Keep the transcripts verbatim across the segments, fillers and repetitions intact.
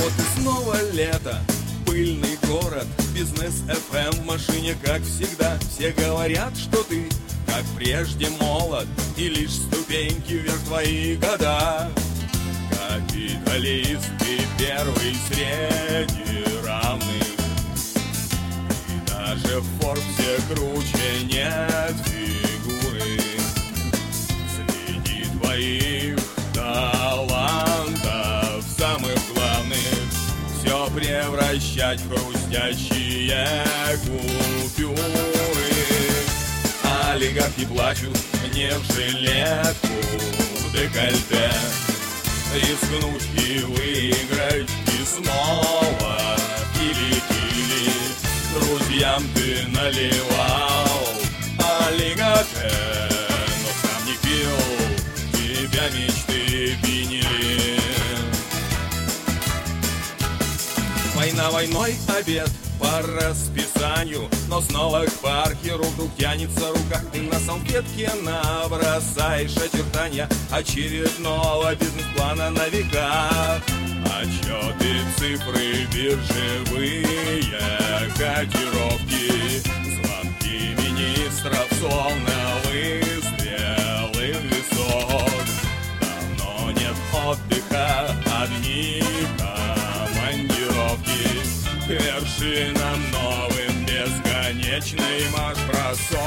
Вот и снова лето, пыльный город, бизнес эф эм в машине, как всегда. Все говорят, что ты, как прежде, молод, и лишь ступеньки вверх твои года. Капиталист, ты первый среди равных, и даже в Форбсе круче нет фигуры. Среди твоих талантов самых главных все превращать в хрустящие купюры. Олигархи плачут мне в жилетку, в декольте, рискнуть и выиграть, и снова пили-пили. Друзьям ты наливал олиготе, но сам не пил, тебя мечты пьянили. Война войной, обед по расписанию, но снова к паркеру вдруг тянется рука. Ты на салфетке набросаешь очертания очередного бизнес-плана на века. Отчеты, цифры, биржевые котировки, звонки министров, словно выстрелы в висок. Давно нет отдыха, одни командировки к вершинам новым, бесконечный марш-бросок.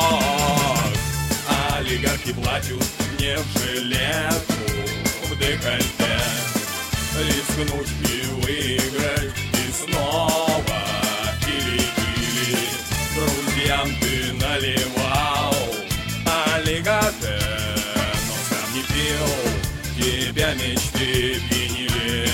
Олигархи плачут не в жилетку, в декольте, рискнуть и выиграть, и снова пили-пили. Друзьям ты наливал олиготе, но сам не пил, тебя мечты пьянили.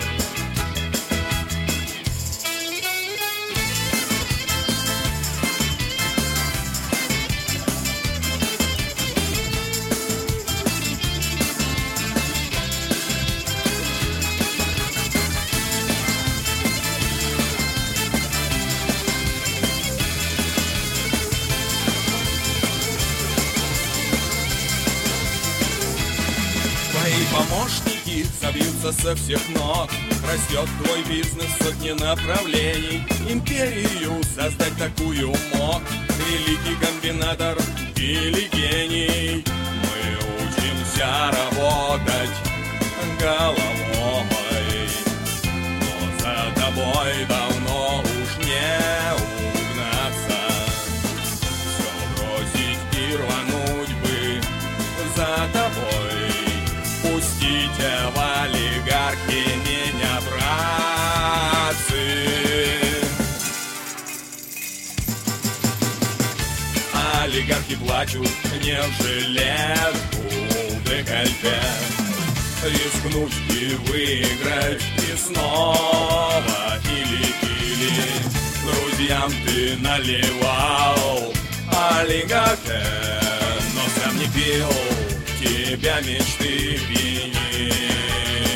Помощники забьются со всех ног, растет твой бизнес в сотни направлений. Империю создать такую мог великий комбинатор или гений. Мы учимся работать головой, но за тобой давно уж не угнаться. Все бросить и рвануть бы за тобой. Пустите в олигархи меня, братцы. Олигархи плачут не в жилетку, в декольте, рискнуть и выиграть, и снова пили-пили. Друзьям ты наливал олиготе, но сам не пил, тебя мечты пьянили.